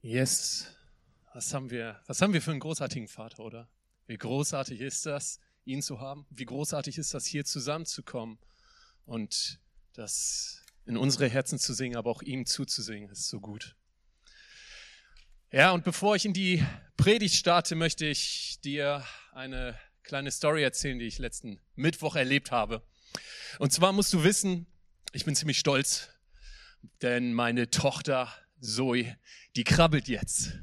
Yes, was haben wir für einen großartigen Vater, oder? Wie großartig ist das, ihn zu haben? Wie großartig ist das, hier zusammenzukommen und das in unsere Herzen zu singen, aber auch ihm zuzusingen, ist so gut. Ja, und bevor ich in die Predigt starte, möchte ich dir eine kleine Story erzählen, die ich letzten Mittwoch erlebt habe. Und zwar musst du wissen, ich bin ziemlich stolz, denn meine Tochter Zoe, die krabbelt jetzt.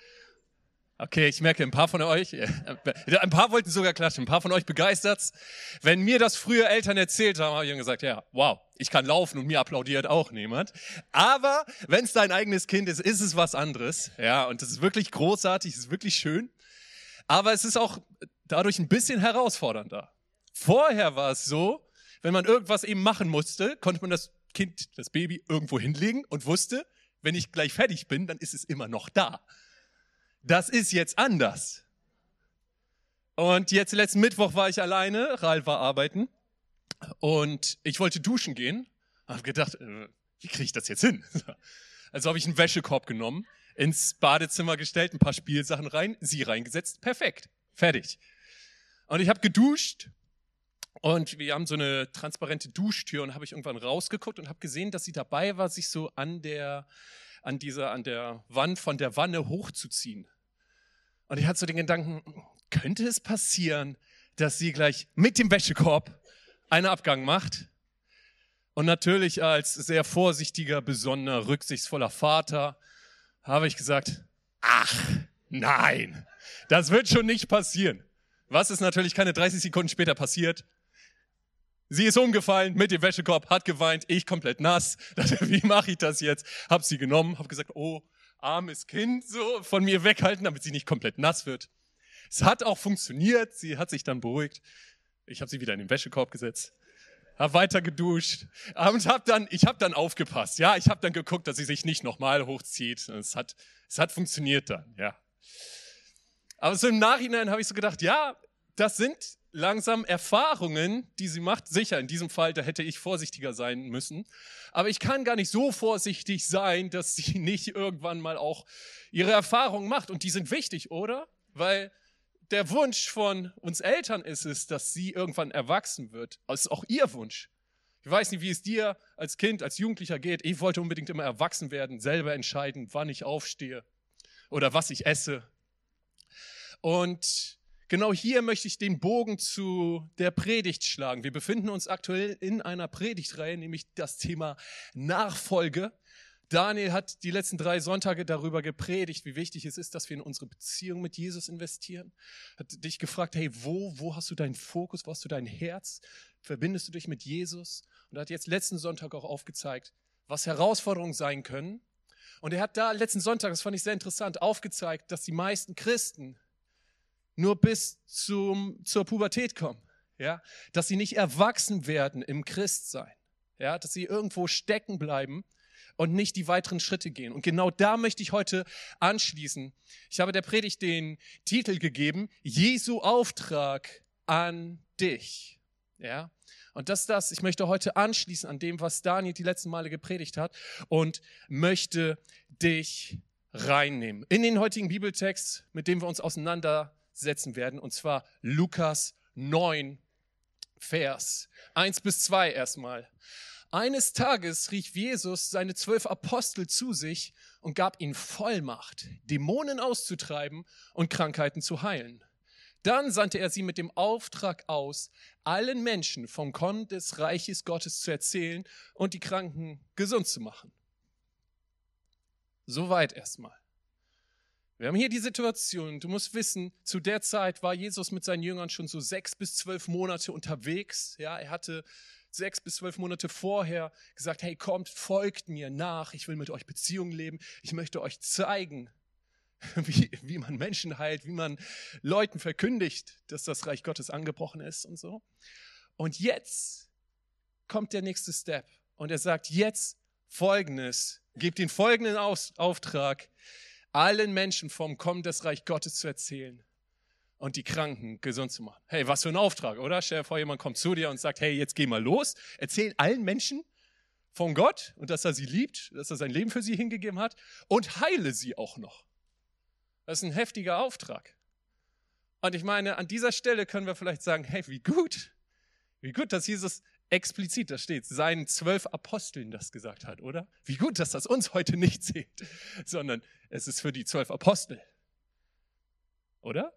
Okay, ich merke, ein paar von euch, ein paar wollten sogar klatschen, ein paar von euch begeistert's. Wenn mir das früher Eltern erzählt haben, habe ich dann gesagt, ja, wow, ich kann laufen und mir applaudiert auch niemand. Aber wenn es dein eigenes Kind ist, ist es was anderes. Ja, und das ist wirklich großartig, es ist wirklich schön. Aber es ist auch dadurch ein bisschen herausfordernder. Vorher war es so, wenn man irgendwas eben machen musste, konnte man das Kind, das Baby irgendwo hinlegen und wusste, wenn ich gleich fertig bin, dann ist es immer noch da. Das ist jetzt anders. Und jetzt letzten Mittwoch war ich alleine, Ralf war arbeiten und ich wollte duschen gehen. Habe gedacht, wie kriege ich das jetzt hin? Also habe ich einen Wäschekorb genommen, ins Badezimmer gestellt, ein paar Spielsachen rein, sie reingesetzt, perfekt, fertig. Und ich habe geduscht und wir haben so eine transparente Duschtür und habe ich irgendwann rausgeguckt und habe gesehen, dass sie dabei war, sich so an der Wand von der Wanne hochzuziehen. Und ich hatte so den Gedanken, könnte es passieren, dass sie gleich mit dem Wäschekorb einen Abgang macht? Und natürlich als sehr vorsichtiger, besonnener, rücksichtsvoller Vater habe ich gesagt, ach nein, das wird schon nicht passieren. Was ist natürlich keine 30 Sekunden später passiert? Sie ist umgefallen mit dem Wäschekorb, hat geweint, ich komplett nass. Dachte, wie mache ich das jetzt? Hab sie genommen, hab gesagt, oh, armes Kind, so von mir weghalten, damit sie nicht komplett nass wird. Es hat auch funktioniert, sie hat sich dann beruhigt. Ich habe sie wieder in den Wäschekorb gesetzt, hab weiter geduscht und ich habe dann aufgepasst. Ja, ich habe dann geguckt, dass sie sich nicht nochmal hochzieht. Es hat funktioniert dann, ja. Aber so im Nachhinein habe ich so gedacht, ja, das sind langsam Erfahrungen, die sie macht. Sicher, in diesem Fall, da hätte ich vorsichtiger sein müssen. Aber ich kann gar nicht so vorsichtig sein, dass sie nicht irgendwann mal auch ihre Erfahrungen macht. Und die sind wichtig, oder? Weil der Wunsch von uns Eltern ist es, dass sie irgendwann erwachsen wird. Das ist auch ihr Wunsch. Ich weiß nicht, wie es dir als Kind, als Jugendlicher geht. Ich wollte unbedingt immer erwachsen werden, selber entscheiden, wann ich aufstehe oder was ich esse. Und genau hier möchte ich den Bogen zu der Predigt schlagen. Wir befinden uns aktuell in einer Predigtreihe, nämlich das Thema Nachfolge. Daniel hat die letzten 3 Sonntage darüber gepredigt, wie wichtig es ist, dass wir in unsere Beziehung mit Jesus investieren. Hat dich gefragt, hey, wo hast du deinen Fokus, wo hast du dein Herz? Verbindest du dich mit Jesus? Und er hat jetzt letzten Sonntag auch aufgezeigt, was Herausforderungen sein können. Und er hat da letzten Sonntag, das fand ich sehr interessant, aufgezeigt, dass die meisten Christen nur bis zur Pubertät kommen, ja, dass sie nicht erwachsen werden im Christsein, ja, dass sie irgendwo stecken bleiben und nicht die weiteren Schritte gehen. Und genau da möchte ich heute anschließen. Ich habe der Predigt den Titel gegeben, Jesu Auftrag an dich, ja. Und ich möchte heute anschließen an dem, was Daniel die letzten Male gepredigt hat und möchte dich reinnehmen in den heutigen Bibeltext, mit dem wir uns auseinandersetzen werden, und zwar Lukas 9, Vers 1-2 erstmal. Eines Tages rief Jesus seine 12 Apostel zu sich und gab ihnen Vollmacht, Dämonen auszutreiben und Krankheiten zu heilen. Dann sandte er sie mit dem Auftrag aus, allen Menschen vom Kommen des Reiches Gottes zu erzählen und die Kranken gesund zu machen. Soweit erstmal. Wir haben hier die Situation, du musst wissen, zu der Zeit war Jesus mit seinen Jüngern schon so 6 bis 12 Monate unterwegs. Ja, er hatte 6 bis 12 Monate vorher gesagt, hey, kommt, folgt mir nach, ich will mit euch Beziehungen leben, ich möchte euch zeigen, wie man Menschen heilt, wie man Leuten verkündigt, dass das Reich Gottes angebrochen ist und so. Und jetzt kommt der nächste Step und er sagt, jetzt Folgendes, gebt den folgenden Auftrag, allen Menschen vom Kommen des Reich Gottes zu erzählen und die Kranken gesund zu machen. Hey, was für ein Auftrag, oder? Stell dir vor, jemand kommt zu dir und sagt, hey, jetzt geh mal los, erzähl allen Menschen von Gott und dass er sie liebt, dass er sein Leben für sie hingegeben hat und heile sie auch noch. Das ist ein heftiger Auftrag. Und ich meine, an dieser Stelle können wir vielleicht sagen, hey, wie gut, dass Jesus explizit, da steht, seinen 12 Aposteln das gesagt hat, oder? Wie gut, dass das uns heute nicht zählt, sondern es ist für die 12 Apostel. Oder?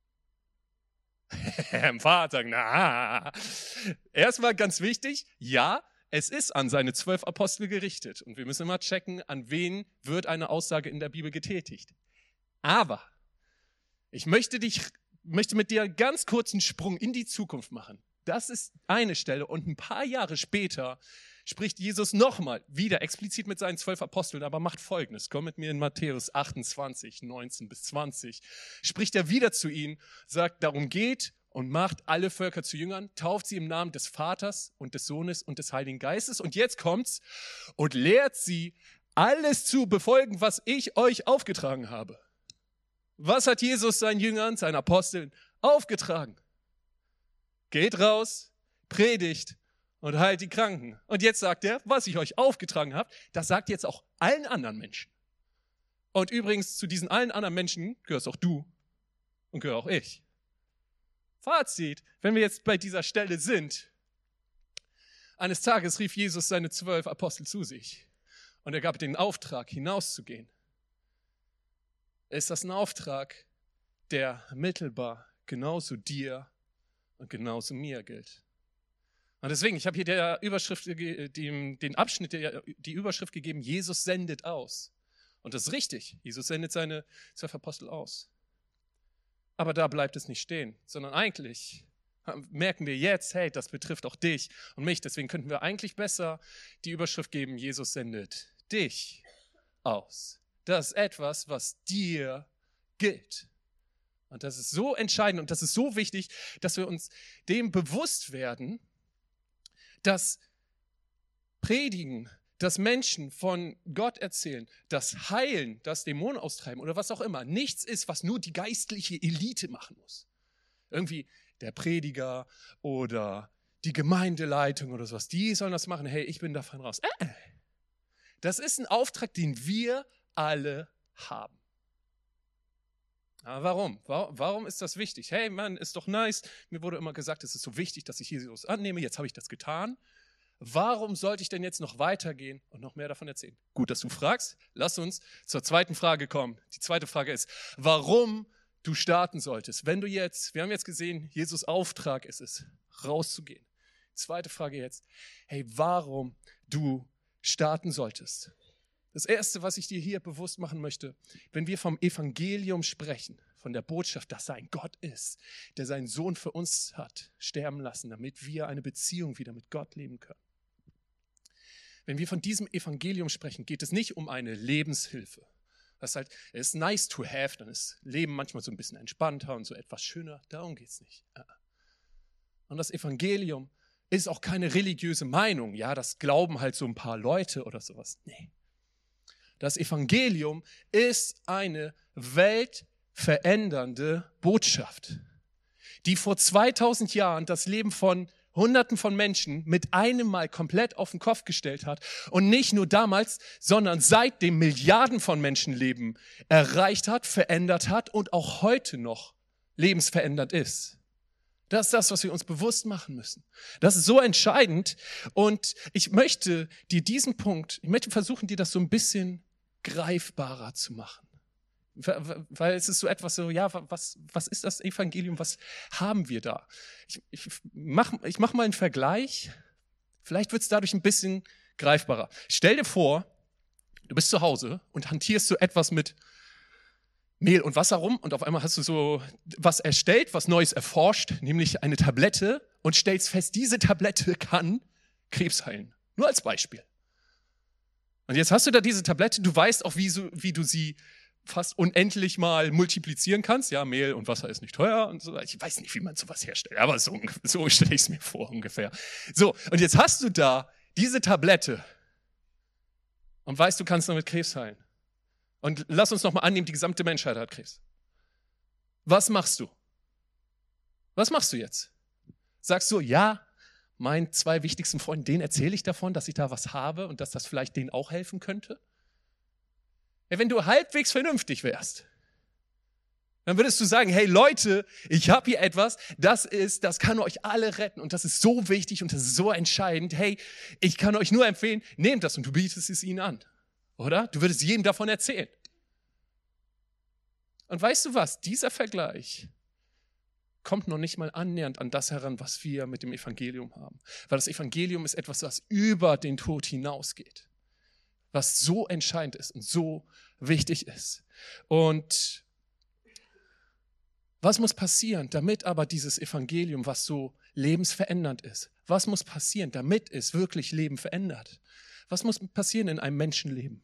Ein Vater, na. Erstmal ganz wichtig, ja, es ist an seine 12 Apostel gerichtet. Und wir müssen immer checken, an wen wird eine Aussage in der Bibel getätigt. Aber ich möchte mit dir einen ganz kurzen Sprung in die Zukunft machen. Das ist eine Stelle und ein paar Jahre später spricht Jesus nochmal, wieder explizit mit seinen 12 Aposteln, aber macht Folgendes. Komm mit mir in Matthäus 28, 19 bis 20. Spricht er wieder zu ihnen, sagt, darum geht und macht alle Völker zu Jüngern, tauft sie im Namen des Vaters und des Sohnes und des Heiligen Geistes. Und jetzt kommt's und lehrt sie, alles zu befolgen, was ich euch aufgetragen habe. Was hat Jesus seinen Jüngern, seinen Aposteln aufgetragen? Geht raus, predigt und heilt die Kranken. Und jetzt sagt er, was ich euch aufgetragen habe, das sagt jetzt auch allen anderen Menschen. Und übrigens, zu diesen allen anderen Menschen gehörst auch du und gehöre auch ich. Fazit, wenn wir jetzt bei dieser Stelle sind, eines Tages rief Jesus seine 12 Apostel zu sich und er gab den Auftrag, hinauszugehen. Ist das ein Auftrag, der mittelbar genauso dir und genauso mir gilt? Und deswegen, ich habe hier der Überschrift, den Abschnitt, die Überschrift gegeben, Jesus sendet aus. Und das ist richtig, Jesus sendet seine 12 Apostel aus. Aber da bleibt es nicht stehen, sondern eigentlich merken wir jetzt, hey, das betrifft auch dich und mich. Deswegen könnten wir eigentlich besser die Überschrift geben, Jesus sendet dich aus. Das ist etwas, was dir gilt. Und das ist so entscheidend und das ist so wichtig, dass wir uns dem bewusst werden, dass Predigen, dass Menschen von Gott erzählen, das Heilen, das Dämonen austreiben oder was auch immer, nichts ist, was nur die geistliche Elite machen muss. Irgendwie der Prediger oder die Gemeindeleitung oder sowas, die sollen das machen. Hey, ich bin davon raus. Das ist ein Auftrag, den wir alle haben. Aber warum? Warum ist das wichtig? Hey Mann, ist doch nice. Mir wurde immer gesagt, es ist so wichtig, dass ich Jesus annehme. Jetzt habe ich das getan. Warum sollte ich denn jetzt noch weitergehen und noch mehr davon erzählen? Gut, dass du fragst. Lass uns zur zweiten Frage kommen. Die zweite Frage ist, warum du starten solltest. Wir haben jetzt gesehen, Jesus' Auftrag ist es, rauszugehen. Zweite Frage jetzt, hey, warum du starten solltest. Das Erste, was ich dir hier bewusst machen möchte, wenn wir vom Evangelium sprechen, von der Botschaft, dass er ein Gott ist, der seinen Sohn für uns hat sterben lassen, damit wir eine Beziehung wieder mit Gott leben können. Wenn wir von diesem Evangelium sprechen, geht es nicht um eine Lebenshilfe. Das ist nice to have, dann ist Leben manchmal so ein bisschen entspannter und so etwas schöner. Darum geht es nicht. Und das Evangelium ist auch keine religiöse Meinung. Ja, das glauben halt so ein paar Leute oder sowas. Nee. Das Evangelium ist eine weltverändernde Botschaft, die vor 2000 Jahren das Leben von Hunderten von Menschen mit einem Mal komplett auf den Kopf gestellt hat und nicht nur damals, sondern seitdem Milliarden von Menschenleben erreicht hat, verändert hat und auch heute noch lebensverändernd ist. Das ist das, was wir uns bewusst machen müssen. Das ist so entscheidend und ich möchte versuchen, dir das so ein bisschen greifbarer zu machen. Weil es ist so etwas so, ja, was ist das Evangelium, was haben wir da? Ich mach mal einen Vergleich, vielleicht wird es dadurch ein bisschen greifbarer. Stell dir vor, du bist zu Hause und hantierst so etwas mit Mehl und Wasser rum und auf einmal hast du so was erstellt, was Neues erforscht, nämlich eine Tablette und stellst fest, diese Tablette kann Krebs heilen. Nur als Beispiel. Und jetzt hast du da diese Tablette, du weißt auch, wie du sie fast unendlich mal multiplizieren kannst. Ja, Mehl und Wasser ist nicht teuer und so. Ich weiß nicht, wie man sowas herstellt, aber so stelle ich es mir vor ungefähr. So, und jetzt hast du da diese Tablette und weißt, du kannst damit Krebs heilen. Und lass uns nochmal annehmen, die gesamte Menschheit hat Krebs. Was machst du? Was machst du jetzt? Sagst du, ja, Meinen 2 wichtigsten Freunden, denen erzähle ich davon, dass ich da was habe und dass das vielleicht denen auch helfen könnte? Ja, wenn du halbwegs vernünftig wärst, dann würdest du sagen, hey Leute, ich habe hier etwas, das kann euch alle retten und das ist so wichtig und das ist so entscheidend. Hey, ich kann euch nur empfehlen, nehmt das und du bietest es ihnen an, oder? Du würdest jedem davon erzählen. Und weißt du was? Dieser Vergleich kommt noch nicht mal annähernd an das heran, was wir mit dem Evangelium haben. Weil das Evangelium ist etwas, was über den Tod hinausgeht. Was so entscheidend ist und so wichtig ist. Und was muss passieren, damit aber dieses Evangelium, was so lebensverändernd ist, was muss passieren, damit es wirklich Leben verändert? Was muss passieren in einem Menschenleben?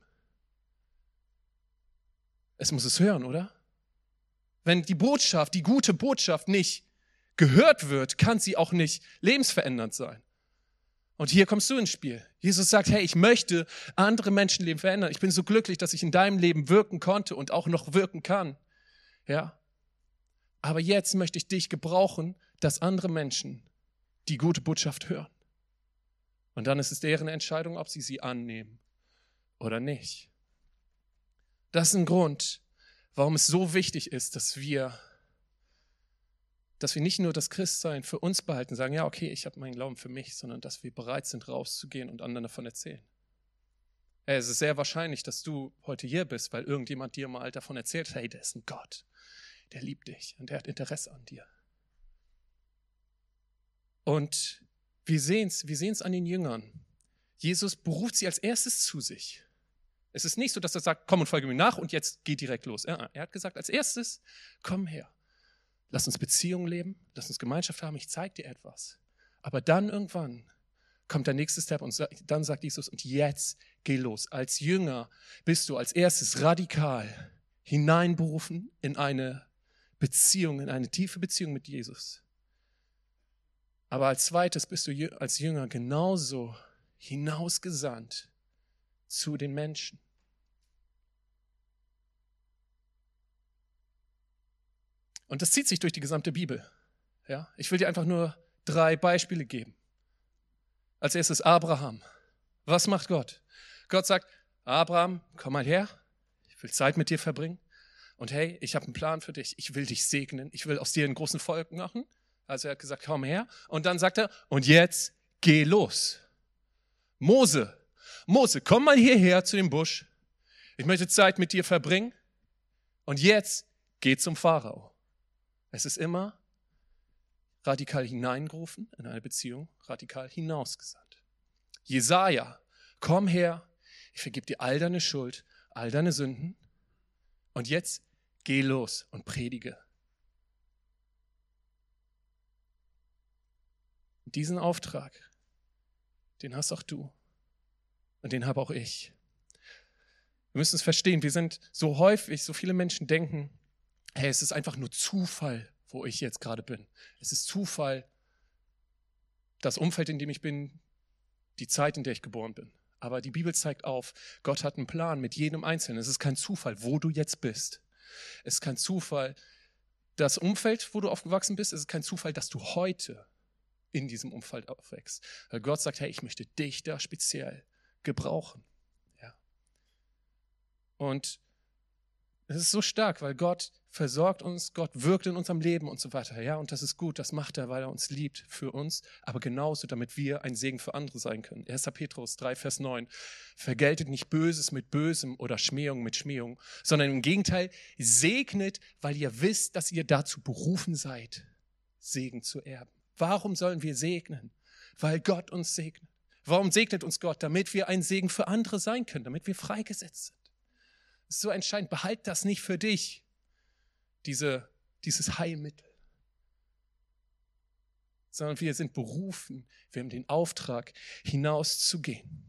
Es muss es hören, oder? Wenn die Botschaft, die gute Botschaft nicht gehört wird, kann sie auch nicht lebensverändernd sein. Und hier kommst du ins Spiel. Jesus sagt, hey, ich möchte andere Menschenleben verändern. Ich bin so glücklich, dass ich in deinem Leben wirken konnte und auch noch wirken kann. Ja? Aber jetzt möchte ich dich gebrauchen, dass andere Menschen die gute Botschaft hören. Und dann ist es deren Entscheidung, ob sie annehmen oder nicht. Das ist ein Grund, warum es so wichtig ist, dass wir nicht nur das Christsein für uns behalten, sagen, ja, okay, ich habe meinen Glauben für mich, sondern dass wir bereit sind, rauszugehen und anderen davon erzählen. Ja, es ist sehr wahrscheinlich, dass du heute hier bist, weil irgendjemand dir mal davon erzählt, hey, der ist ein Gott, der liebt dich und der hat Interesse an dir. Und wir sehen es an den Jüngern. Jesus beruft sie als erstes zu sich. Es ist nicht so, dass er sagt, komm und folge mir nach und jetzt geh direkt los. Er hat gesagt, als erstes, komm her. Lass uns Beziehungen leben, lass uns Gemeinschaft haben, ich zeige dir etwas. Aber dann irgendwann kommt der nächste Step und dann sagt Jesus, und jetzt geh los. Als Jünger bist du als erstes radikal hineinberufen in eine Beziehung, in eine tiefe Beziehung mit Jesus. Aber als zweites bist du als Jünger genauso hinausgesandt zu den Menschen. Und das zieht sich durch die gesamte Bibel. Ja? Ich will dir einfach nur 3 Beispiele geben. Als erstes Abraham. Was macht Gott? Gott sagt, Abraham, komm mal her, ich will Zeit mit dir verbringen. Und hey, ich habe einen Plan für dich, ich will dich segnen, ich will aus dir einen großen Volk machen. Also er hat gesagt, komm her. Und dann sagt er, und jetzt geh los. Mose, komm mal hierher zu dem Busch. Ich möchte Zeit mit dir verbringen. Und jetzt geh zum Pharao. Es ist immer radikal hineingerufen in eine Beziehung, radikal hinausgesandt. Jesaja, komm her, ich vergebe dir all deine Schuld, all deine Sünden. Und jetzt geh los und predige. Diesen Auftrag, den hast auch du und den habe auch ich. Wir müssen es verstehen, wir sind so häufig, so viele Menschen denken, hey, es ist einfach nur Zufall, wo ich jetzt gerade bin. Es ist Zufall, das Umfeld, in dem ich bin, die Zeit, in der ich geboren bin. Aber die Bibel zeigt auf, Gott hat einen Plan mit jedem Einzelnen. Es ist kein Zufall, wo du jetzt bist. Es ist kein Zufall, das Umfeld, wo du aufgewachsen bist. Es ist kein Zufall, dass du heute in diesem Umfeld aufwächst. Weil Gott sagt, hey, ich möchte dich da speziell gebrauchen. Ja. Und es ist so stark, weil Gott versorgt uns, Gott wirkt in unserem Leben und so weiter. Ja, und das ist gut, das macht er, weil er uns liebt für uns, aber genauso, damit wir ein Segen für andere sein können. 1. Petrus 3, Vers 9. Vergeltet nicht Böses mit Bösem oder Schmähung mit Schmähung, sondern im Gegenteil, segnet, weil ihr wisst, dass ihr dazu berufen seid, Segen zu erben. Warum sollen wir segnen? Weil Gott uns segnet. Warum segnet uns Gott? Damit wir ein Segen für andere sein können, damit wir freigesetzt sind. Das ist so entscheidend. Behalt das nicht für dich, dieses Heilmittel. Sondern wir sind berufen, wir haben den Auftrag, hinauszugehen.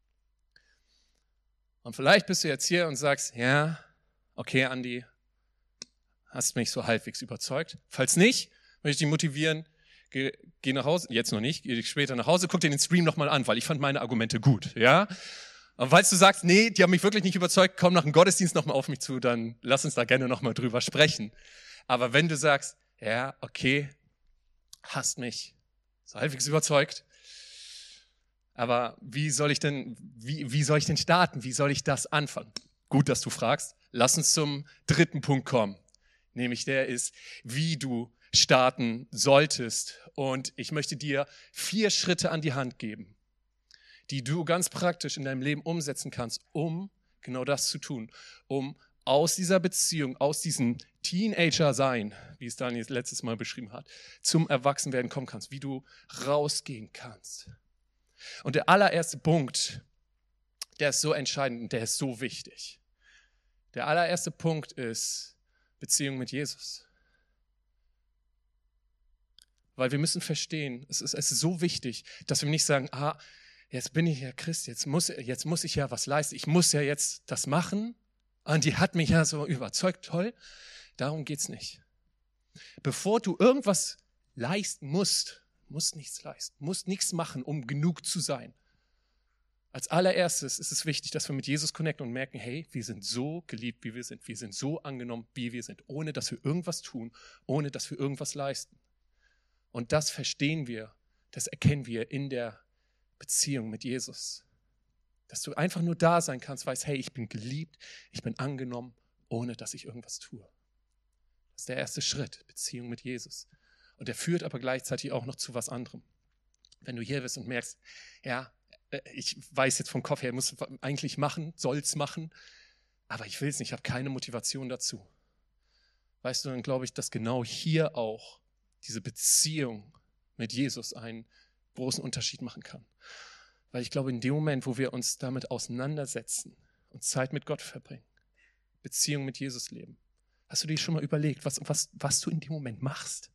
Und vielleicht bist du jetzt hier und sagst, ja, okay, Andi, hast mich so halbwegs überzeugt. Falls nicht, möchte ich dich motivieren, geh nach Hause, jetzt noch nicht, geh später nach Hause, guck dir den Stream nochmal an, weil ich fand meine Argumente gut, ja. Und falls du sagst, nee, die haben mich wirklich nicht überzeugt, komm nach dem Gottesdienst nochmal auf mich zu, dann lass uns da gerne nochmal drüber sprechen. Aber wenn du sagst, ja, okay, hast mich so halbwegs überzeugt, Aber wie soll ich denn starten? Wie soll ich das anfangen? Gut, dass du fragst. Lass uns zum dritten Punkt kommen. Nämlich der ist, wie du starten solltest. Und ich möchte dir 4 Schritte an die Hand geben, die du ganz praktisch in deinem Leben umsetzen kannst, um genau das zu tun. Um aus dieser Beziehung, aus diesem Teenager-Sein, wie es Daniel letztes Mal beschrieben hat, zum Erwachsenwerden kommen kannst. Wie du rausgehen kannst. Und der allererste Punkt, der ist so entscheidend und der ist so wichtig. Der allererste Punkt ist Beziehung mit Jesus. Weil wir müssen verstehen, es ist so wichtig, dass wir nicht sagen, jetzt bin ich ja Christ, jetzt muss ich ja was leisten, ich muss ja jetzt das machen und die hat mich ja so überzeugt, toll. Darum geht's nicht. Bevor du irgendwas leisten musst nichts leisten, musst nichts machen, um genug zu sein. Als allererstes ist es wichtig, dass wir mit Jesus connecten und merken, hey, wir sind so geliebt, wie wir sind. Wir sind so angenommen, wie wir sind, ohne dass wir irgendwas tun, ohne dass wir irgendwas leisten. Und das verstehen wir, das erkennen wir in der Beziehung mit Jesus. Dass du einfach nur da sein kannst, weißt, hey, ich bin geliebt, ich bin angenommen, ohne dass ich irgendwas tue. Das ist der erste Schritt, Beziehung mit Jesus. Und der führt aber gleichzeitig auch noch zu was anderem. Wenn du hier bist und merkst, ja, ich weiß jetzt vom Kopf her, muss eigentlich machen, soll's machen, aber ich will es nicht, ich habe keine Motivation dazu. Weißt du, dann glaube ich, dass genau hier auch diese Beziehung mit Jesus einen großen Unterschied machen kann. Weil ich glaube, in dem Moment, wo wir uns damit auseinandersetzen und Zeit mit Gott verbringen, Beziehung mit Jesus leben, hast du dir schon mal überlegt, was du in dem Moment machst?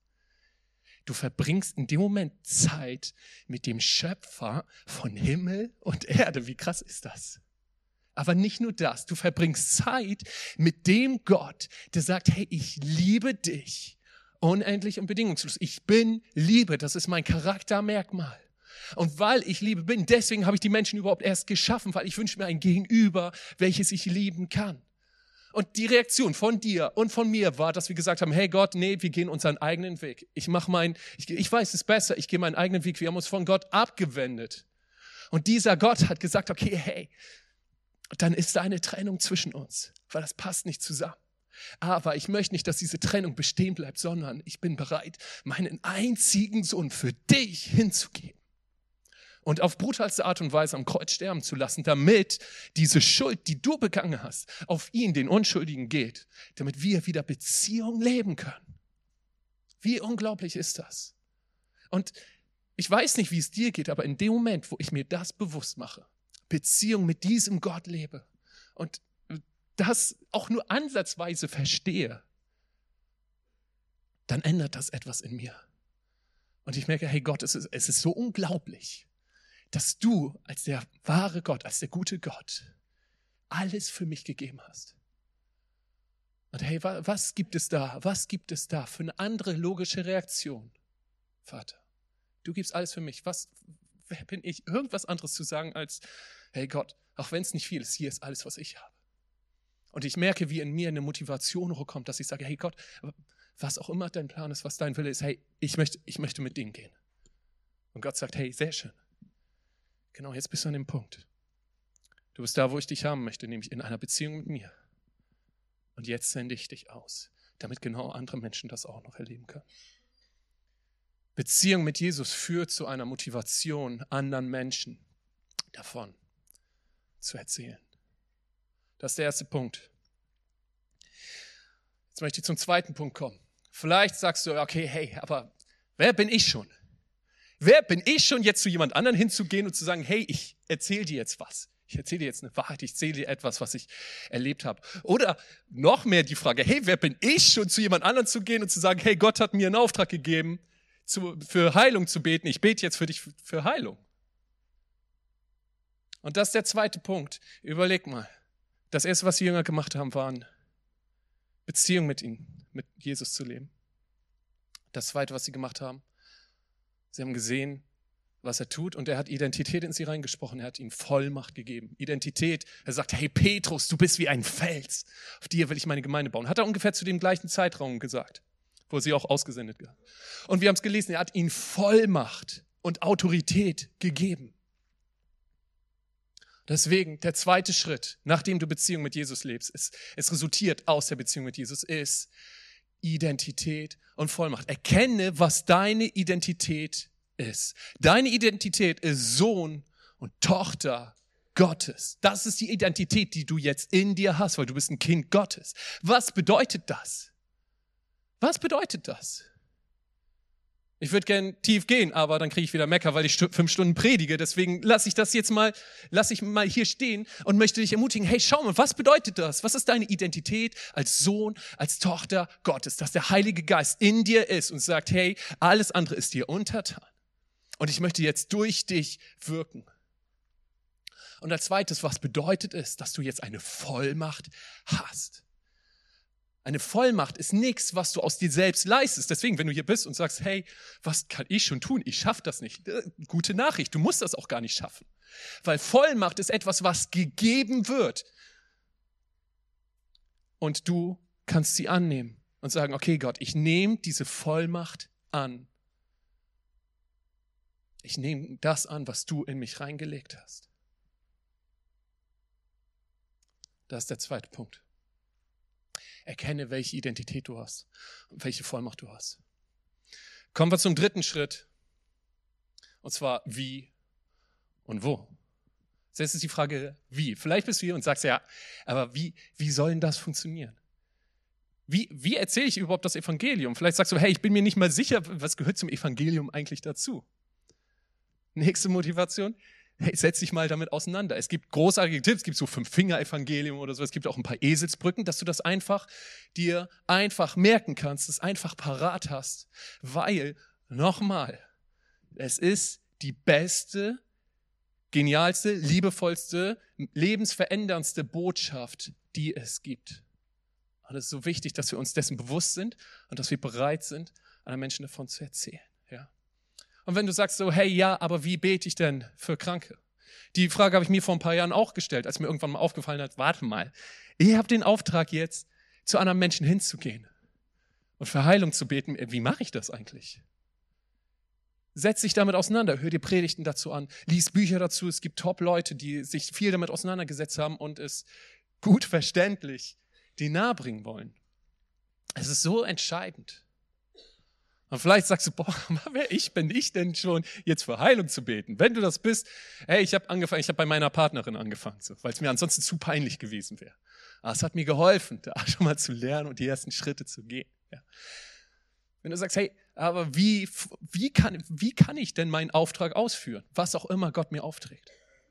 Du verbringst in dem Moment Zeit mit dem Schöpfer von Himmel und Erde. Wie krass ist das? Aber nicht nur das, du verbringst Zeit mit dem Gott, der sagt, hey, ich liebe dich unendlich und bedingungslos. Ich bin Liebe, das ist mein Charaktermerkmal. Und weil ich Liebe bin, deswegen habe ich die Menschen überhaupt erst geschaffen, weil ich wünsche mir ein Gegenüber, welches ich lieben kann. Und die Reaktion von dir und von mir war, dass wir gesagt haben, hey Gott, nee, wir gehen unseren eigenen Weg. Ich weiß es besser, ich gehe meinen eigenen Weg. Wir haben uns von Gott abgewendet. Und dieser Gott hat gesagt, okay, hey, dann ist da eine Trennung zwischen uns, weil das passt nicht zusammen. Aber ich möchte nicht, dass diese Trennung bestehen bleibt, sondern ich bin bereit, meinen einzigen Sohn für dich hinzugeben. Und auf brutalste Art und Weise am Kreuz sterben zu lassen, damit diese Schuld, die du begangen hast, auf ihn, den Unschuldigen, geht, damit wir wieder Beziehung leben können. Wie unglaublich ist das? Und ich weiß nicht, wie es dir geht, aber in dem Moment, wo ich mir das bewusst mache, Beziehung mit diesem Gott lebe und das auch nur ansatzweise verstehe, dann ändert das etwas in mir. Und ich merke, hey Gott, es ist so unglaublich, dass du als der wahre Gott, als der gute Gott, alles für mich gegeben hast. Und hey, was gibt es da? Was gibt es da für eine andere logische Reaktion? Vater, du gibst alles für mich. Wer bin ich, irgendwas anderes zu sagen als, hey Gott, auch wenn es nicht viel ist, hier ist alles, was ich habe. Und ich merke, wie in mir eine Motivation hochkommt, dass ich sage, hey Gott, was auch immer dein Plan ist, was dein Wille ist, hey, ich möchte mit denen gehen. Und Gott sagt, hey, sehr schön. Genau, jetzt bist du an dem Punkt. Du bist da, wo ich dich haben möchte, nämlich in einer Beziehung mit mir. Und jetzt sende ich dich aus, damit genau andere Menschen das auch noch erleben können. Beziehung mit Jesus führt zu einer Motivation, anderen Menschen davon zu erzählen. Das ist der erste Punkt. Jetzt möchte ich zum zweiten Punkt kommen. Vielleicht sagst du, okay, hey, aber wer bin ich schon? Wer bin ich schon, jetzt zu jemand anderen hinzugehen und zu sagen, hey, ich erzähle dir jetzt was. Ich erzähle dir jetzt eine Wahrheit, ich erzähle dir etwas, was ich erlebt habe. Oder noch mehr die Frage, hey, wer bin ich schon, zu jemand anderem zu gehen und zu sagen, hey, Gott hat mir einen Auftrag gegeben, für Heilung zu beten. Ich bete jetzt für dich für Heilung. Und das ist der zweite Punkt. Überleg mal. Das erste, was die Jünger gemacht haben, waren Beziehung mit ihm, mit Jesus zu leben. Das zweite, was sie gemacht haben, sie haben gesehen, was er tut, und er hat Identität in sie reingesprochen. Er hat ihnen Vollmacht gegeben. Identität. Er sagt, hey Petrus, du bist wie ein Fels. Auf dir will ich meine Gemeinde bauen. Hat er ungefähr zu dem gleichen Zeitraum gesagt, wo sie auch ausgesendet haben. Und wir haben es gelesen, er hat ihnen Vollmacht und Autorität gegeben. Deswegen, der zweite Schritt, nachdem du Beziehung mit Jesus lebst, es resultiert aus der Beziehung mit Jesus, ist Identität und Vollmacht. Erkenne, was deine Identität ist. Deine Identität ist Sohn und Tochter Gottes. Das ist die Identität, die du jetzt in dir hast, weil du bist ein Kind Gottes. Was bedeutet das? Was bedeutet das? Ich würde gern tief gehen, aber dann kriege ich wieder Mecker, weil ich 5 Stunden predige. Deswegen lasse ich mal hier stehen und möchte dich ermutigen, hey, schau mal, was bedeutet das? Was ist deine Identität als Sohn, als Tochter Gottes? Dass der Heilige Geist in dir ist und sagt, hey, alles andere ist dir untertan. Und ich möchte jetzt durch dich wirken. Und als zweites, was bedeutet es, dass du jetzt eine Vollmacht hast? Eine Vollmacht ist nichts, was du aus dir selbst leistest. Deswegen, wenn du hier bist und sagst, hey, was kann ich schon tun? Ich schaffe das nicht. Gute Nachricht, du musst das auch gar nicht schaffen. Weil Vollmacht ist etwas, was gegeben wird. Und du kannst sie annehmen und sagen, okay Gott, ich nehme diese Vollmacht an. Ich nehme das an, was du in mich reingelegt hast. Das ist der zweite Punkt. Erkenne, welche Identität du hast und welche Vollmacht du hast. Kommen wir zum dritten Schritt. Und zwar wie und wo. Jetzt ist die Frage, wie. Vielleicht bist du hier und sagst, ja, aber wie soll denn das funktionieren? Wie erzähle ich überhaupt das Evangelium? Vielleicht sagst du, hey, ich bin mir nicht mal sicher, was gehört zum Evangelium eigentlich dazu? Nächste Motivation. Hey, setz dich mal damit auseinander. Es gibt großartige Tipps, es gibt so 5-Finger-Evangelium oder so, es gibt auch ein paar Eselsbrücken, dass du das dir einfach merken kannst, es einfach parat hast, weil, nochmal, es ist die beste, genialste, liebevollste, lebensveränderndste Botschaft, die es gibt. Und es ist so wichtig, dass wir uns dessen bewusst sind und dass wir bereit sind, anderen Menschen davon zu erzählen. Ja. Und wenn du sagst so, hey, ja, aber wie bete ich denn für Kranke? Die Frage habe ich mir vor ein paar Jahren auch gestellt, als mir irgendwann mal aufgefallen hat, warte mal, ich habe den Auftrag jetzt, zu anderen Menschen hinzugehen und für Heilung zu beten. Wie mache ich das eigentlich? Setz dich damit auseinander, hör dir Predigten dazu an, lies Bücher dazu. Es gibt Top-Leute, die sich viel damit auseinandergesetzt haben und es gut verständlich dir nahebringen wollen. Es ist so entscheidend. Und vielleicht sagst du, boah, wer bin ich denn schon, jetzt für Heilung zu beten? Wenn du das bist, hey, ich habe bei meiner Partnerin angefangen, so, weil es mir ansonsten zu peinlich gewesen wäre. Aber es hat mir geholfen, da schon mal zu lernen und die ersten Schritte zu gehen. Ja. Wenn du sagst, hey, aber wie kann ich denn meinen Auftrag ausführen? Was auch immer Gott mir aufträgt.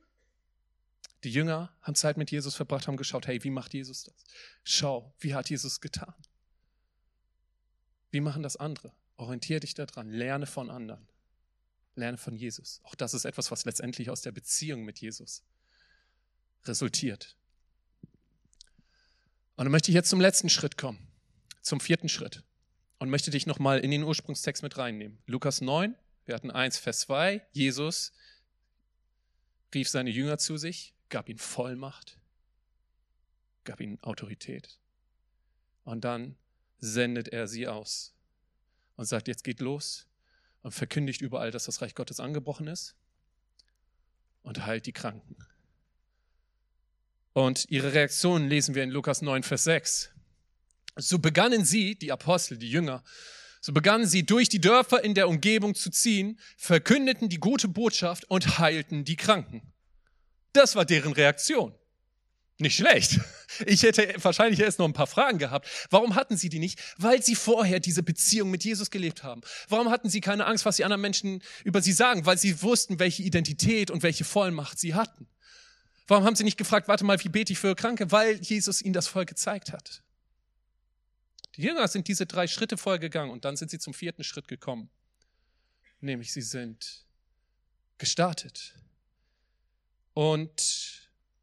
Die Jünger haben Zeit mit Jesus verbracht, haben geschaut, hey, wie macht Jesus das? Schau, wie hat Jesus getan? Wie machen das andere? Orientiere dich daran, lerne von anderen, lerne von Jesus. Auch das ist etwas, was letztendlich aus der Beziehung mit Jesus resultiert. Und dann möchte ich jetzt zum letzten Schritt kommen, zum 4. Schritt und möchte dich nochmal in den Ursprungstext mit reinnehmen. Lukas 9, wir hatten 1, Vers 2, Jesus rief seine Jünger zu sich, gab ihnen Vollmacht, gab ihnen Autorität und dann sendet er sie aus. Und sagt, jetzt geht los und verkündigt überall, dass das Reich Gottes angebrochen ist und heilt die Kranken. Und ihre Reaktion lesen wir in Lukas 9, Vers 6. So begannen sie, die Apostel, die Jünger, so begannen sie durch die Dörfer in der Umgebung zu ziehen, verkündeten die gute Botschaft und heilten die Kranken. Das war deren Reaktion. Nicht schlecht. Ich hätte wahrscheinlich erst noch ein paar Fragen gehabt. Warum hatten sie die nicht? Weil sie vorher diese Beziehung mit Jesus gelebt haben. Warum hatten sie keine Angst, was die anderen Menschen über sie sagen? Weil sie wussten, welche Identität und welche Vollmacht sie hatten. Warum haben sie nicht gefragt, warte mal, wie bete ich für Kranke? Weil Jesus ihnen das voll gezeigt hat. Die Jünger sind diese 3 Schritte vorgegangen und dann sind sie zum 4. Schritt gekommen. Nämlich sie sind gestartet. Und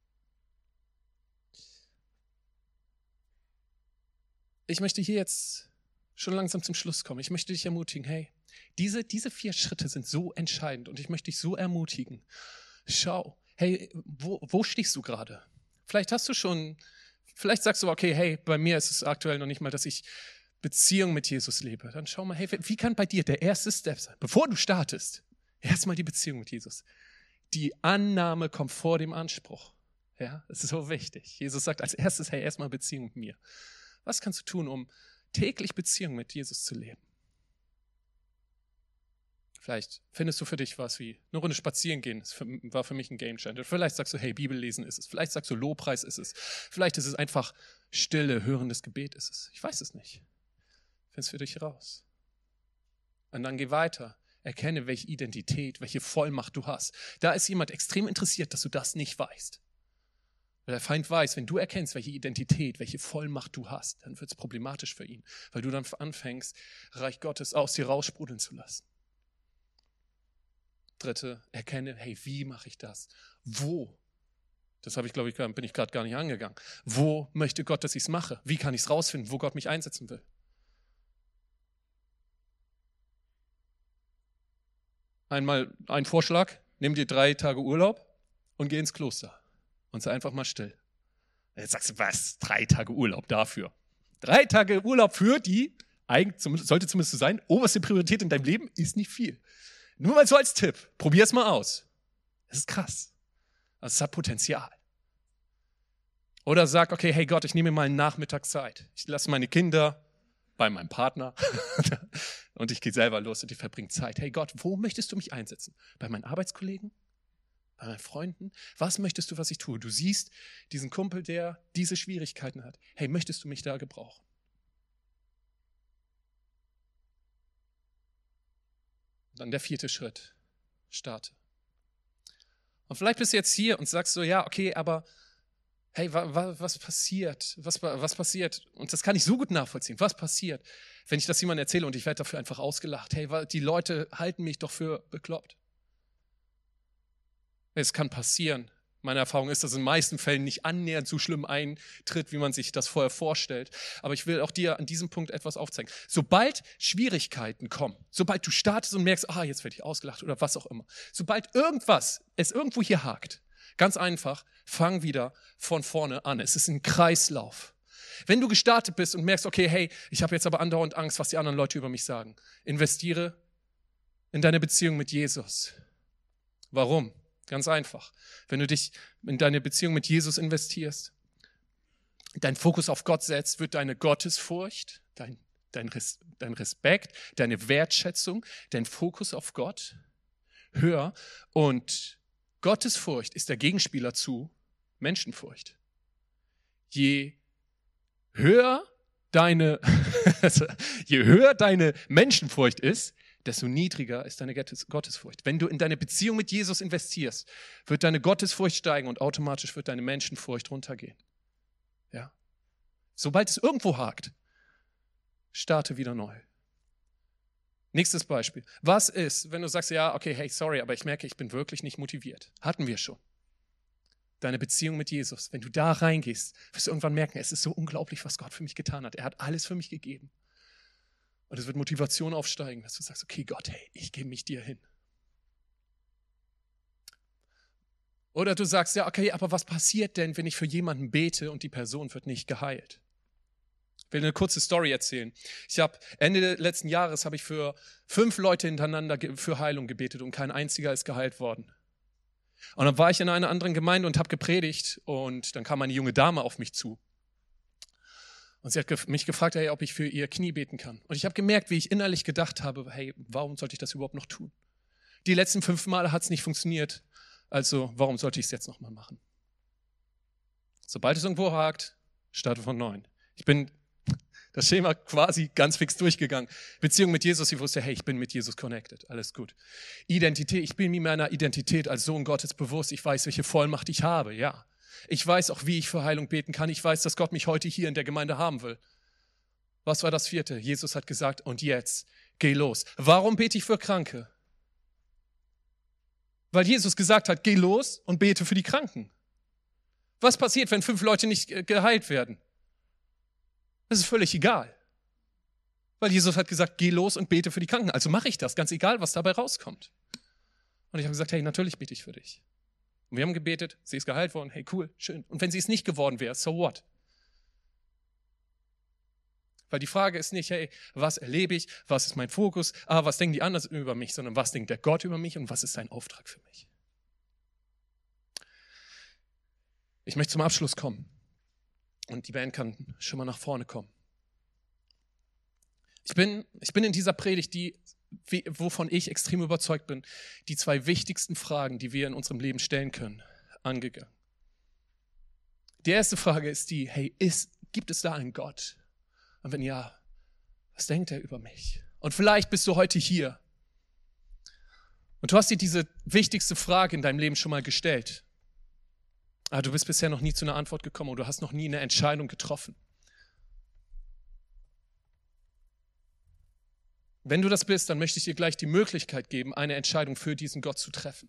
ich möchte hier jetzt schon langsam zum Schluss kommen. Ich möchte dich ermutigen, hey, diese 4 Schritte sind so entscheidend und ich möchte dich so ermutigen. Schau, hey, wo stehst du gerade? Vielleicht sagst du, okay, hey, bei mir ist es aktuell noch nicht mal, dass ich Beziehung mit Jesus lebe. Dann schau mal, hey, wie kann bei dir der erste Step sein, bevor du startest? Erstmal die Beziehung mit Jesus. Die Annahme kommt vor dem Anspruch. Ja, das ist so wichtig. Jesus sagt als erstes, hey, erstmal Beziehung mit mir. Was kannst du tun, um täglich Beziehung mit Jesus zu leben? Vielleicht findest du für dich was wie eine Runde spazieren gehen. Das war für mich ein Gamechanger. Vielleicht sagst du, hey, Bibel lesen ist es. Vielleicht sagst du, Lobpreis ist es. Vielleicht ist es einfach Stille, hörendes Gebet ist es. Ich weiß es nicht. Find's für dich raus. Und dann geh weiter. Erkenne, welche Identität, welche Vollmacht du hast. Da ist jemand extrem interessiert, dass du das nicht weißt. Weil der Feind weiß, wenn du erkennst, welche Identität, welche Vollmacht du hast, dann wird es problematisch für ihn. Weil du dann anfängst, Reich Gottes aus dir raussprudeln zu lassen. Dritte, erkenne, hey, wie mache ich das? Wo? Das bin ich gerade gar nicht angegangen. Wo möchte Gott, dass ich es mache? Wie kann ich es rausfinden, wo Gott mich einsetzen will? Einmal ein Vorschlag, nimm dir 3 Tage Urlaub und geh ins Kloster und sei einfach mal still. Jetzt sagst du, was? 3 Tage Urlaub dafür? 3 Tage Urlaub für die, sollte zumindest so sein, oberste Priorität in deinem Leben ist nicht viel. Nur mal so als Tipp, probier es mal aus. Das ist krass. Also es hat Potenzial. Oder sag, okay, hey Gott, ich nehme mir mal einen Nachmittag Zeit. Ich lasse meine Kinder bei meinem Partner und ich gehe selber los und ich verbringe Zeit. Hey Gott, wo möchtest du mich einsetzen? Bei meinen Arbeitskollegen? Bei meinen Freunden? Was möchtest du, was ich tue? Du siehst diesen Kumpel, der diese Schwierigkeiten hat. Hey, möchtest du mich da gebrauchen? Dann der 4. Schritt. Starte. Und vielleicht bist du jetzt hier und sagst so, ja, okay, aber hey, was passiert? Was passiert? Und das kann ich so gut nachvollziehen. Was passiert, wenn ich das jemandem erzähle und ich werde dafür einfach ausgelacht? Hey, die Leute halten mich doch für bekloppt. Es kann passieren. Meine Erfahrung ist, dass es in den meisten Fällen nicht annähernd so schlimm eintritt, wie man sich das vorher vorstellt. Aber ich will auch dir an diesem Punkt etwas aufzeigen. Sobald Schwierigkeiten kommen, sobald du startest und merkst, jetzt werde ich ausgelacht oder was auch immer, sobald es irgendwo hier hakt, ganz einfach, fang wieder von vorne an. Es ist ein Kreislauf. Wenn du gestartet bist und merkst, okay, hey, ich habe jetzt aber andauernd Angst, was die anderen Leute über mich sagen, investiere in deine Beziehung mit Jesus. Warum? Ganz einfach. Wenn du dich in deine Beziehung mit Jesus investierst, deinen Fokus auf Gott setzt, wird deine Gottesfurcht, dein Respekt, deine Wertschätzung, dein Fokus auf Gott höher. Und Gottesfurcht ist der Gegenspieler zu Menschenfurcht. Je höher deine Menschenfurcht ist, desto niedriger ist deine Gottesfurcht. Wenn du in deine Beziehung mit Jesus investierst, wird deine Gottesfurcht steigen und automatisch wird deine Menschenfurcht runtergehen. Ja? Sobald es irgendwo hakt, starte wieder neu. Nächstes Beispiel. Was ist, wenn du sagst, ja, okay, hey, sorry, aber ich merke, ich bin wirklich nicht motiviert. Hatten wir schon. Deine Beziehung mit Jesus, wenn du da reingehst, wirst du irgendwann merken, es ist so unglaublich, was Gott für mich getan hat. Er hat alles für mich gegeben. Und es wird Motivation aufsteigen, dass du sagst, okay Gott, hey, ich gebe mich dir hin. Oder du sagst, ja, okay, aber was passiert denn, wenn ich für jemanden bete und die Person wird nicht geheilt? Ich will eine kurze Story erzählen. Ende letzten Jahres habe ich für 5 Leute hintereinander für Heilung gebetet und kein einziger ist geheilt worden. Und dann war ich in einer anderen Gemeinde und habe gepredigt und dann kam eine junge Dame auf mich zu. Und sie hat mich gefragt, hey, ob ich für ihr Knie beten kann. Und ich habe gemerkt, wie ich innerlich gedacht habe, hey, warum sollte ich das überhaupt noch tun? Die letzten 5 Male hat es nicht funktioniert, also warum sollte ich es jetzt nochmal machen? Sobald es irgendwo hakt, starte von neuem. Ich bin das Schema quasi ganz fix durchgegangen. Beziehung mit Jesus, ich wusste, hey, ich bin mit Jesus connected, alles gut. Identität, ich bin mir meiner Identität als Sohn Gottes bewusst, ich weiß, welche Vollmacht ich habe, ja. Ich weiß auch, wie ich für Heilung beten kann. Ich weiß, dass Gott mich heute hier in der Gemeinde haben will. Was war das 4.? Jesus hat gesagt, und jetzt, geh los. Warum bete ich für Kranke? Weil Jesus gesagt hat, geh los und bete für die Kranken. Was passiert, wenn 5 Leute nicht geheilt werden? Das ist völlig egal. Weil Jesus hat gesagt, geh los und bete für die Kranken. Also mache ich das, ganz egal, was dabei rauskommt. Und ich habe gesagt, hey, natürlich bete ich für dich. Und wir haben gebetet, sie ist geheilt worden, hey cool, schön. Und wenn sie es nicht geworden wäre, so what? Weil die Frage ist nicht, hey, was erlebe ich, was ist mein Fokus, was denken die anderen über mich, sondern was denkt der Gott über mich und was ist sein Auftrag für mich? Ich möchte zum Abschluss kommen. Und die Band kann schon mal nach vorne kommen. Ich bin in dieser Predigt, wovon ich extrem überzeugt bin, die 2 wichtigsten Fragen, die wir in unserem Leben stellen können, angegangen. Die erste Frage ist die, hey, gibt es da einen Gott? Und wenn ja, was denkt er über mich? Und vielleicht bist du heute hier und du hast dir diese wichtigste Frage in deinem Leben schon mal gestellt. Aber du bist bisher noch nie zu einer Antwort gekommen oder du hast noch nie eine Entscheidung getroffen. Wenn du das bist, dann möchte ich dir gleich die Möglichkeit geben, eine Entscheidung für diesen Gott zu treffen.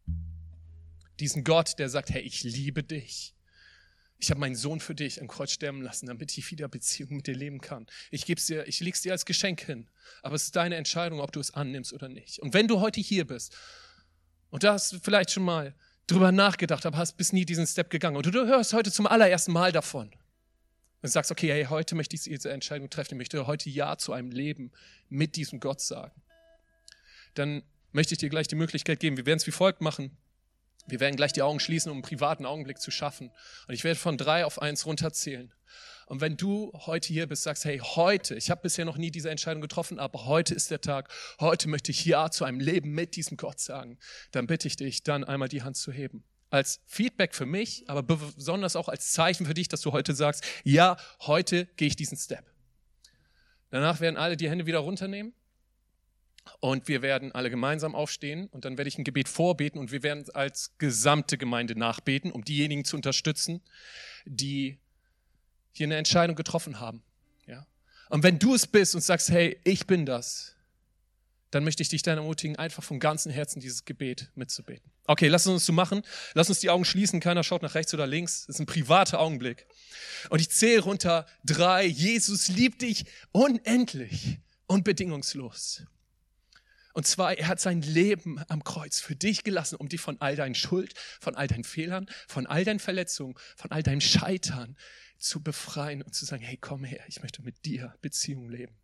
Diesen Gott, der sagt, hey, ich liebe dich. Ich habe meinen Sohn für dich am Kreuz sterben lassen, damit ich wieder Beziehung mit dir leben kann. Ich leg's dir als Geschenk hin. Aber es ist deine Entscheidung, ob du es annimmst oder nicht. Und wenn du heute hier bist und da hast du vielleicht schon mal drüber nachgedacht, aber bist nie diesen Step gegangen und du hörst heute zum allerersten Mal davon und sagst, okay, hey, heute möchte ich diese Entscheidung treffen, ich möchte heute Ja zu einem Leben mit diesem Gott sagen, dann möchte ich dir gleich die Möglichkeit geben, wir werden es wie folgt machen. Wir werden gleich die Augen schließen, um einen privaten Augenblick zu schaffen. Und ich werde von 3 auf 1 runterzählen. Und wenn du heute hier bist, sagst, hey, heute, ich habe bisher noch nie diese Entscheidung getroffen, aber heute ist der Tag, heute möchte ich Ja zu einem Leben mit diesem Gott sagen, dann bitte ich dich, dann einmal die Hand zu heben. Als Feedback für mich, aber besonders auch als Zeichen für dich, dass du heute sagst, ja, heute gehe ich diesen Step. Danach werden alle die Hände wieder runternehmen. Und wir werden alle gemeinsam aufstehen und dann werde ich ein Gebet vorbeten und wir werden als gesamte Gemeinde nachbeten, um diejenigen zu unterstützen, die hier eine Entscheidung getroffen haben. Ja? Und wenn du es bist und sagst, hey, ich bin das, dann möchte ich dich dann ermutigen, einfach vom ganzen Herzen dieses Gebet mitzubeten. Okay, lass uns das so machen. Lass uns die Augen schließen. Keiner schaut nach rechts oder links. Das ist ein privater Augenblick. Und ich zähle runter 3. Jesus liebt dich unendlich und bedingungslos. Und zwar, er hat sein Leben am Kreuz für dich gelassen, um dich von all deinen Schuld, von all deinen Fehlern, von all deinen Verletzungen, von all deinem Scheitern zu befreien und zu sagen, hey, komm her, ich möchte mit dir Beziehung leben.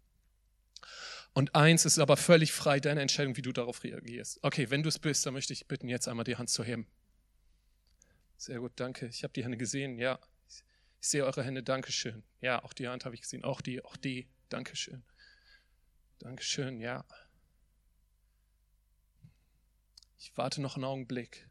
Und 1 ist aber völlig frei, deine Entscheidung, wie du darauf reagierst. Okay, wenn du es bist, dann möchte ich bitten, jetzt einmal die Hand zu heben. Sehr gut, danke. Ich habe die Hände gesehen, ja. Ich sehe eure Hände, Dankeschön. Ja, auch die Hand habe ich gesehen, auch die, Dankeschön. Dankeschön, ja. Ich warte noch einen Augenblick.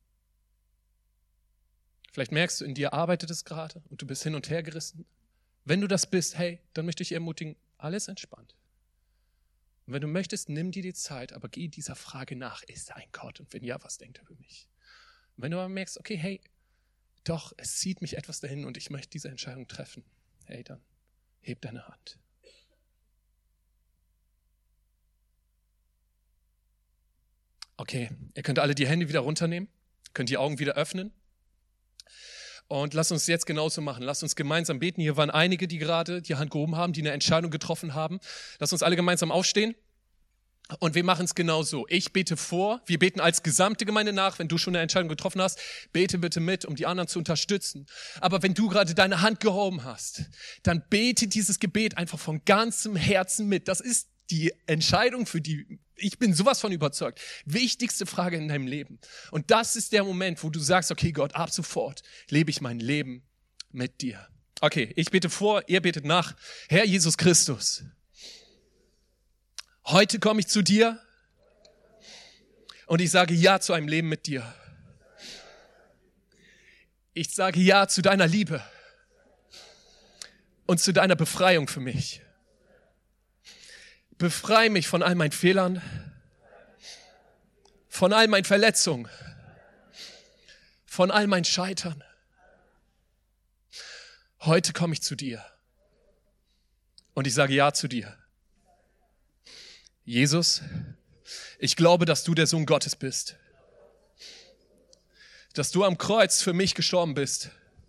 Vielleicht merkst du, in dir arbeitet es gerade und du bist hin und her gerissen. Wenn du das bist, hey, dann möchte ich dich ermutigen, alles entspannt. Und wenn du möchtest, nimm dir die Zeit, aber geh dieser Frage nach, ist da ein Gott? Und wenn ja, was denkt er über mich? Und wenn du aber merkst, okay, hey, doch, es zieht mich etwas dahin und ich möchte diese Entscheidung treffen, hey, dann heb deine Hand. Okay, ihr könnt alle die Hände wieder runternehmen, könnt die Augen wieder öffnen und lasst uns jetzt genauso machen. Lasst uns gemeinsam beten. Hier waren einige, die gerade die Hand gehoben haben, die eine Entscheidung getroffen haben. Lasst uns alle gemeinsam aufstehen und wir machen es genauso. Ich bete vor, wir beten als gesamte Gemeinde nach. Wenn du schon eine Entscheidung getroffen hast, bete bitte mit, um die anderen zu unterstützen. Aber wenn du gerade deine Hand gehoben hast, dann bete dieses Gebet einfach von ganzem Herzen mit. Das ist die Entscheidung, für die ich bin sowas von überzeugt, wichtigste Frage in deinem Leben. Und das ist der Moment, wo du sagst, okay Gott, ab sofort lebe ich mein Leben mit dir. Okay, ich bete vor, ihr betet nach. Herr Jesus Christus, heute komme ich zu dir und ich sage Ja zu einem Leben mit dir. Ich sage Ja zu deiner Liebe und zu deiner Befreiung für mich. Befreie mich von all meinen Fehlern, von all meinen Verletzungen, von all meinen Scheitern. Heute komme ich zu dir und ich sage Ja zu dir. Jesus, ich glaube, dass du der Sohn Gottes bist, dass du am Kreuz für mich gestorben bist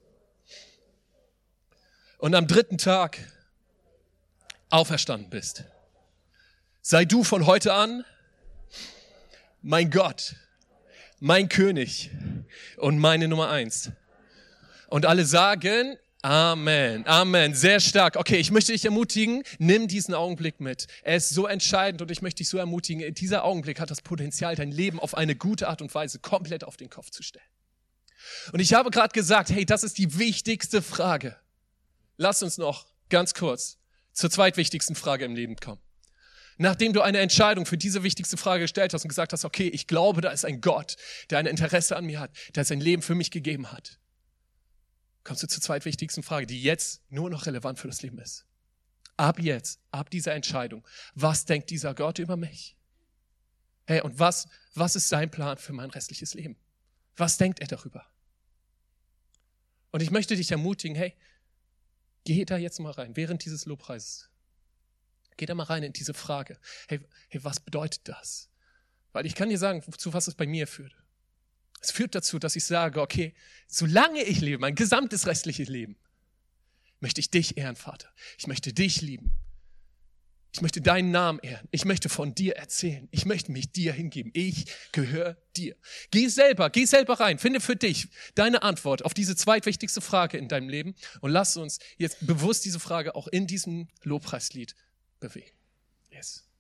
und am 3. Tag auferstanden bist. Sei du von heute an mein Gott, mein König und meine Nummer 1. Und alle sagen Amen, Amen, sehr stark. Okay, ich möchte dich ermutigen, nimm diesen Augenblick mit. Er ist so entscheidend und ich möchte dich so ermutigen, dieser Augenblick hat das Potenzial, dein Leben auf eine gute Art und Weise komplett auf den Kopf zu stellen. Und ich habe gerade gesagt, hey, das ist die wichtigste Frage. Lass uns noch ganz kurz zur zweitwichtigsten Frage im Leben kommen. Nachdem du eine Entscheidung für diese wichtigste Frage gestellt hast und gesagt hast, okay, ich glaube, da ist ein Gott, der ein Interesse an mir hat, der sein Leben für mich gegeben hat, kommst du zur zweitwichtigsten Frage, die jetzt nur noch relevant für das Leben ist. Ab jetzt, ab dieser Entscheidung, was denkt dieser Gott über mich? Hey, und was ist sein Plan für mein restliches Leben? Was denkt er darüber? Und ich möchte dich ermutigen, hey, geh da jetzt mal rein, während dieses Lobpreises. Geh da mal rein in diese Frage. Hey, was bedeutet das? Weil ich kann dir sagen, zu was es bei mir führt. Es führt dazu, dass ich sage, okay, solange ich lebe, mein gesamtes restliches Leben, möchte ich dich ehren, Vater. Ich möchte dich lieben. Ich möchte deinen Namen ehren. Ich möchte von dir erzählen. Ich möchte mich dir hingeben. Ich gehöre dir. Geh selber rein. Finde für dich deine Antwort auf diese zweitwichtigste Frage in deinem Leben und lass uns jetzt bewusst diese Frage auch in diesem Lobpreislied bewegen. Yes.